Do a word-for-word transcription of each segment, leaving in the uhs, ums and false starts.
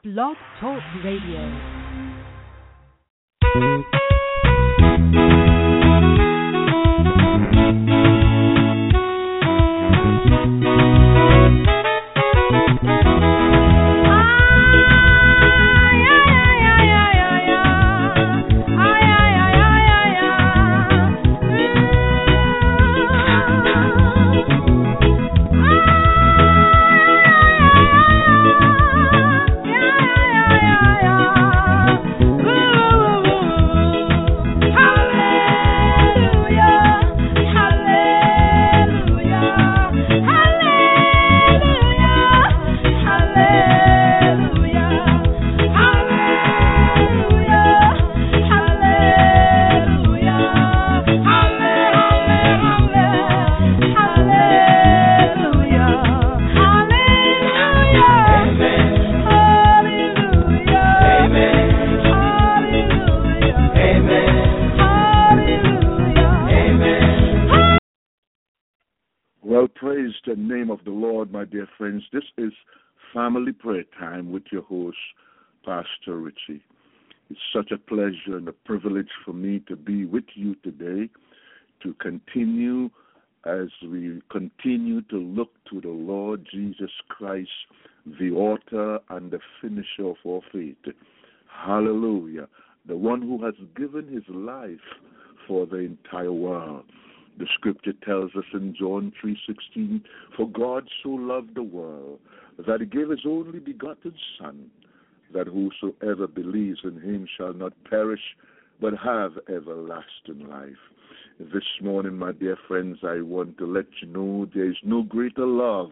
Blog Talk Radio. Well, praise the name of the Lord, my dear friends. This is Family Prayer Time with your host, Pastor Richie. It's such a pleasure and a privilege for me to be with you today to continue as we continue to look to the Lord Jesus Christ, the author and the finisher of our faith. Hallelujah. The one who has given his life for the entire world. The scripture tells us in John three sixteen, for God so loved the world that he gave his only begotten Son, that whosoever believes in him shall not perish, but have everlasting life. This morning, my dear friends, I want to let you know there is no greater love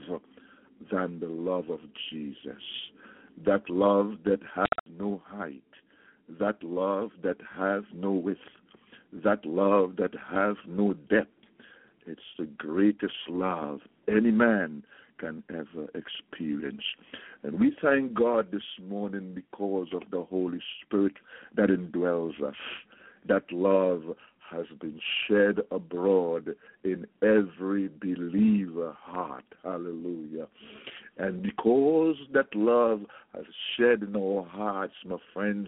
than the love of Jesus. That love that has no height, that love that has no width, that love that has no depth. It's the greatest love any man can ever experience. And we thank God this morning because of the Holy Spirit that indwells us. That love has been shed abroad in every believer heart. Hallelujah. And because that love has shed in our hearts, my friends,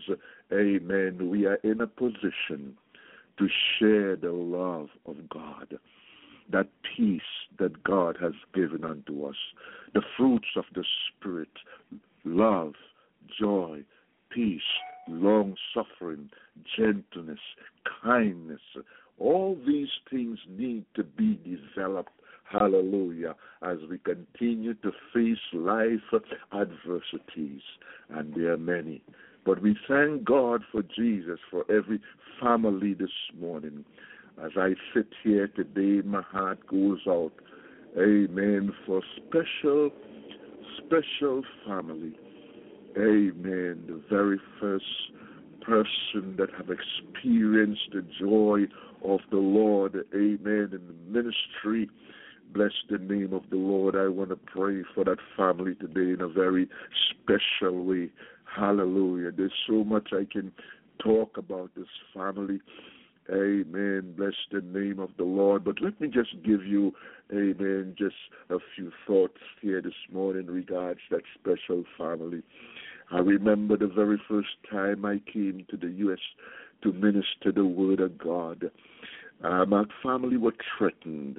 amen, we are in a position to share the love of God, that peace that God has given unto us, the fruits of the Spirit, love, joy, peace, long-suffering, gentleness, kindness. All these things need to be developed, hallelujah, as we continue to face life adversities, and there are many. But we thank God for Jesus, for every family this morning. As I sit here today, my heart goes out, amen, for special, special family. Amen. The very first person that have experienced the joy of the Lord, amen, in the ministry. Bless the name of the Lord. I want to pray for that family today in a very special way. Hallelujah. There's so much I can talk about this family. Amen. Bless the name of the Lord. But let me just give you, amen, just a few thoughts here this morning regards that special family. I remember the very first time I came to the U S to minister the word of God. Uh, my family were threatened.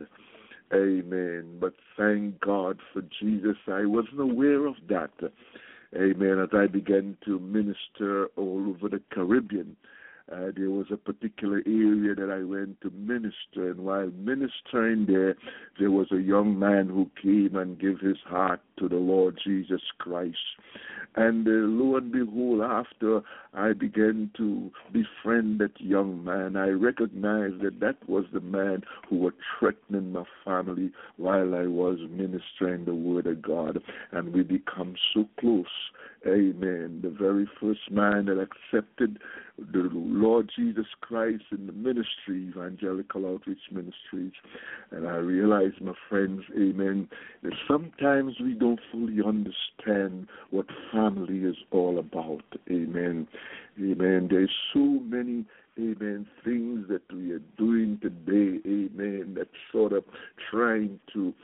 Amen. But thank God for Jesus. I wasn't aware of that. Amen. As I began to minister all over the Caribbean, uh, there was a particular area that I went to minister, and while ministering there, there was a young man who came and gave his heart to the Lord Jesus Christ. And uh, lo and behold, after I began to befriend that young man, I recognized that that was the man who was threatening my family while I was ministering the word of God. And we become so close. Amen. The very first man that accepted the Lord Jesus Christ in the ministry, Evangelical Outreach Ministries. And I realized, my friends, amen, that sometimes we don't fully understand what family is all about. Amen. Amen. There's so many, amen, things that we are doing today, amen, that's sort of trying to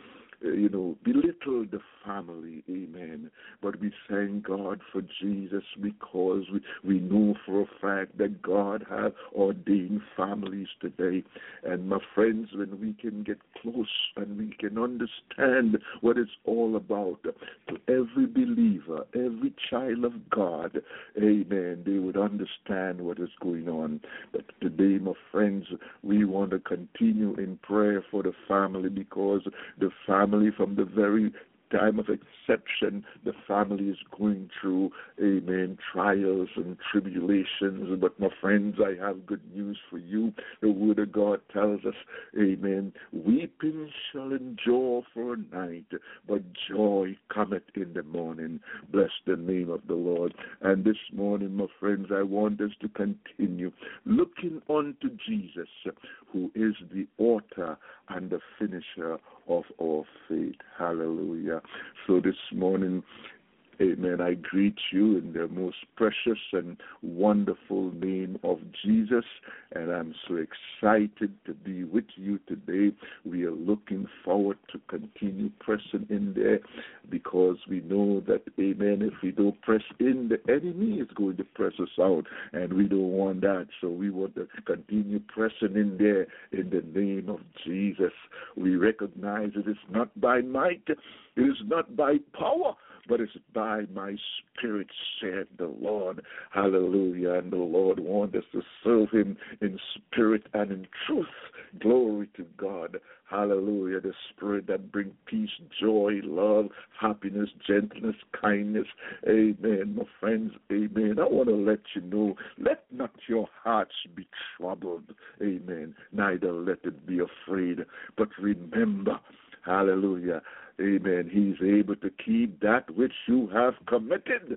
uh, you know, belittle the family, amen. But we thank God for Jesus because we, we know for a fact that God has ordained families today. And my friends, when we can get close and we can understand what it's all about, to every believer, every child of God, amen, they would understand what is going on. But today, my friends, we want to continue in prayer for the family because the family from the very time of exception, the family is going through, amen, trials and tribulations. But my friends, I have good news for you. The Word of God tells us, amen, weeping shall endure for a night, but joy cometh in the morning. Bless the name of the Lord. And this morning, my friends, I want us to continue looking unto Jesus, who is the author and the finisher of our faith. Hallelujah. So this morning, amen, I greet you in the most precious and wonderful name of Jesus, and I'm so excited to be with you today. We are looking forward to continue pressing in there because we know that, amen, if we don't press in, the enemy is going to press us out, and we don't want that. So we want to continue pressing in there in the name of Jesus. We recognize it is not by might, it is not by power, but it's by my spirit, said the Lord. Hallelujah. And the Lord wants us to serve him in spirit and in truth. Glory to God. Hallelujah. The spirit that brings peace, joy, love, happiness, gentleness, kindness. Amen. My friends, amen. I want to let you know, let not your hearts be troubled. Amen. Neither let it be afraid. But remember, hallelujah, amen, he's able to keep that which you have committed.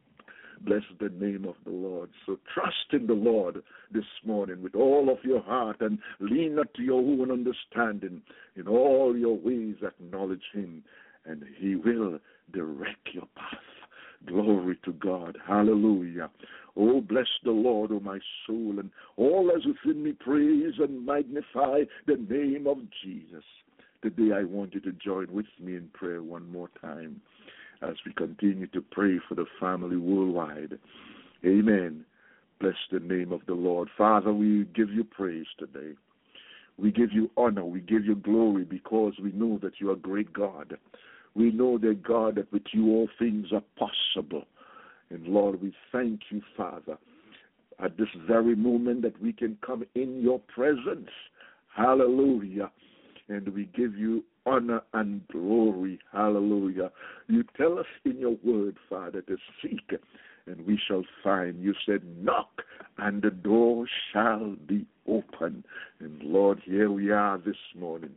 Bless the name of the Lord. So trust in the Lord this morning with all of your heart and lean not to your own understanding. In all your ways acknowledge him, and he will direct your path. Glory to God. Hallelujah. Oh, bless the Lord, O my soul, and all that is within me praise and magnify the name of Jesus. Today I want you to join with me in prayer one more time as we continue to pray for the family worldwide. Amen. Bless the name of the Lord. Father, we give you praise today. We give you honor. We give you glory because we know that you are great God. We know that, God, that with you all things are possible. And, Lord, we thank you, Father, at this very moment that we can come in your presence. Hallelujah. And we give you honor and glory. Hallelujah. You tell us in your word, Father, to seek, and we shall find. You said, knock, and the door shall be open. And, Lord, here we are this morning.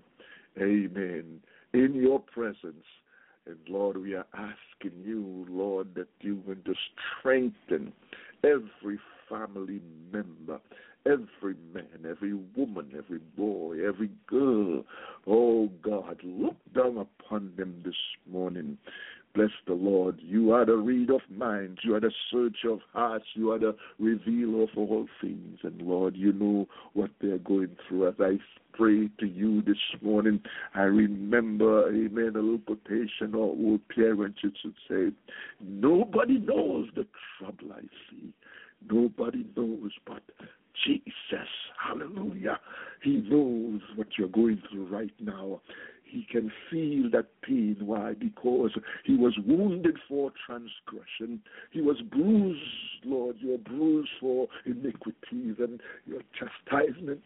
Amen. In your presence. And, Lord, we are asking you, Lord, that you want to strengthen every family member, every man, every woman, every boy, every girl. Oh, God, look down upon them this morning. Bless the Lord. You are the reader of minds. You are the searcher of hearts. You are the revealer of all things. And, Lord, you know what they're going through. As I pray to you this morning, I remember, amen, a little quotation or old parents should say, nobody knows the trouble I see. Nobody knows but Jesus. Hallelujah. He knows what you're going through right now. He can feel that pain. Why? Because he was wounded for transgression. He was bruised, Lord. You are bruised for iniquities, and your chastisement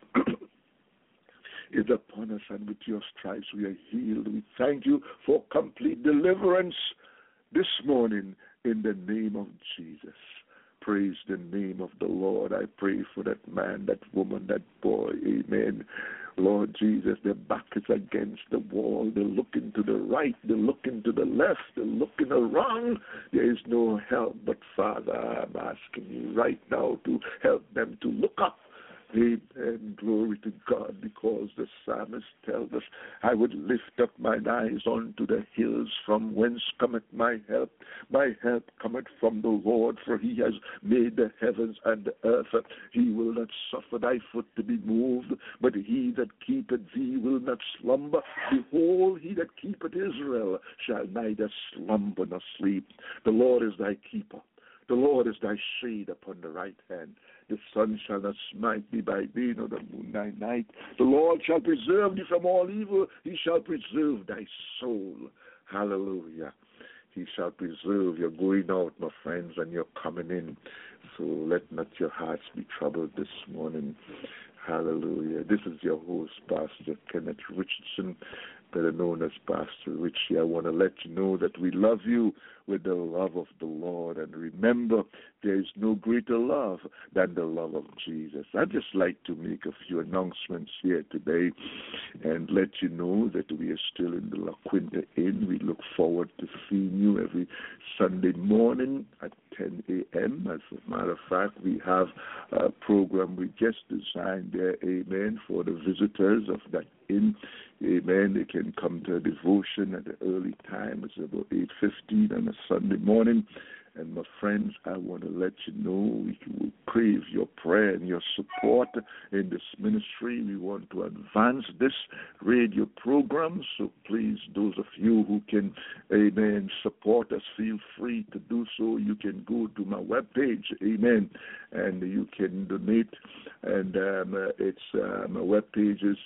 is upon us, and with your stripes we are healed. We thank you for complete deliverance this morning in the name of Jesus. Praise the name of the Lord. I pray for that man, that woman, that boy. Amen. Lord Jesus, their back is against the wall. They're looking to the right. They're looking to the left. They're looking around. There is no help. But, Father, I'm asking you right now to help them to look up. Amen. Glory to God, because the psalmist tells us, I would lift up mine eyes unto the hills from whence cometh my help. My help cometh from the Lord, for he has made the heavens and the earth. He will not suffer thy foot to be moved, but he that keepeth thee will not slumber. Behold, he that keepeth Israel shall neither slumber nor sleep. The Lord is thy keeper. The Lord is thy shade upon the right hand. The sun shall not smite thee by day, nor the moon by night. The Lord shall preserve thee from all evil. He shall preserve thy soul. Hallelujah. He shall preserve your going out, my friends, and your coming in. So let not your hearts be troubled this morning. Hallelujah. This is your host, Pastor Kenneth Richardson, better known as Pastor Richie. I want to let you know that we love you with the love of the Lord. And remember, there is no greater love than the love of Jesus. I'd just like to make a few announcements here today and let you know that we are still in the La Quinta Inn. We look forward to seeing you every Sunday morning at ten a.m. As a matter of fact, we have a program we just designed there, amen, for the visitors of that inn. Amen. They can come to a devotion at the early time. It's about eight fifteen on a Sunday morning. And my friends, I want to let you know we will crave your prayer and your support in this ministry. We want to advance this radio program. So please, those of you who can, amen, support us, feel free to do so. You can go to my webpage, amen, and you can donate. And um, uh, it's uh, my webpage is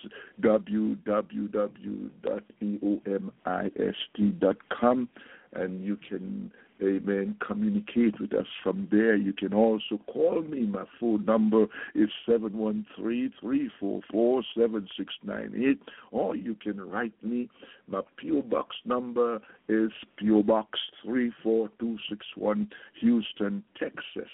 w w w dot e o m i s t dot com, and you can, amen, communicate with us from there. You can also call me. My phone number is seven one three, three four four, seven six nine eight, or you can write me. My P O Box number is P O Box three four two six one, Houston, Texas,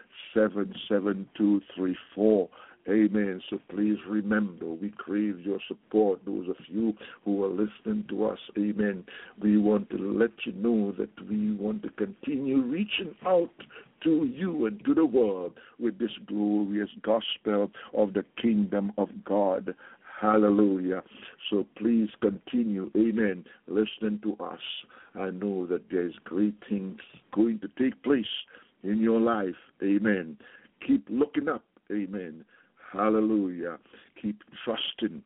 seven seven two three four. Amen. So please remember, we crave your support. Those of you who are listening to us, amen, we want to let you know that we want to continue reaching out to you and to the world with this glorious gospel of the kingdom of God. Hallelujah. So please continue, amen, listening to us. I know that there's great things going to take place in your life. Amen. Keep looking up. Amen. Hallelujah. Keep trusting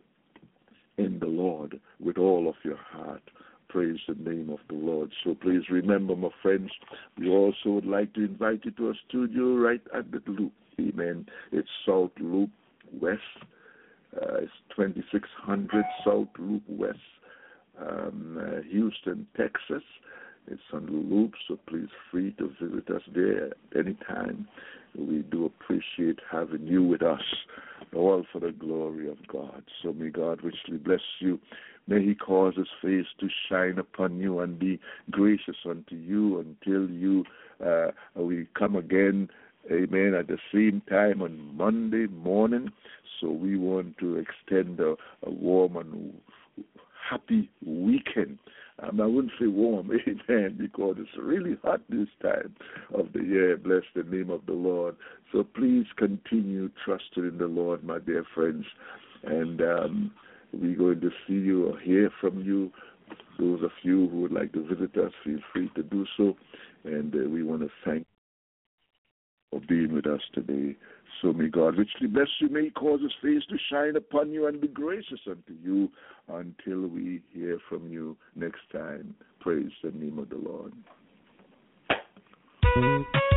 in the Lord with all of your heart. Praise the name of the Lord. So please remember, my friends, we also would like to invite you to a studio right at the Loop. Amen. It's South Loop West. Uh, it's twenty-six hundred South Loop West, um, uh, Houston, Texas. It's on the Loop, so please free to visit us there anytime. We do appreciate having you with us, all for the glory of God. So may God richly bless you. May he cause his face to shine upon you and be gracious unto you until you uh, we come again, amen, at the same time on Monday morning. So we want to extend a, a warm and happy weekend. Um, I wouldn't say warm, amen, because it's really hot this time of the year. Bless the name of the Lord. So please continue trusting in the Lord, my dear friends. And um, we're going to see you or hear from you. Those of you who would like to visit us, feel free to do so. And uh, we want to thank you for being with us today. So may God richly bless you. May he cause his face to shine upon you and be gracious unto you until we hear from you next time. Praise the name of the Lord.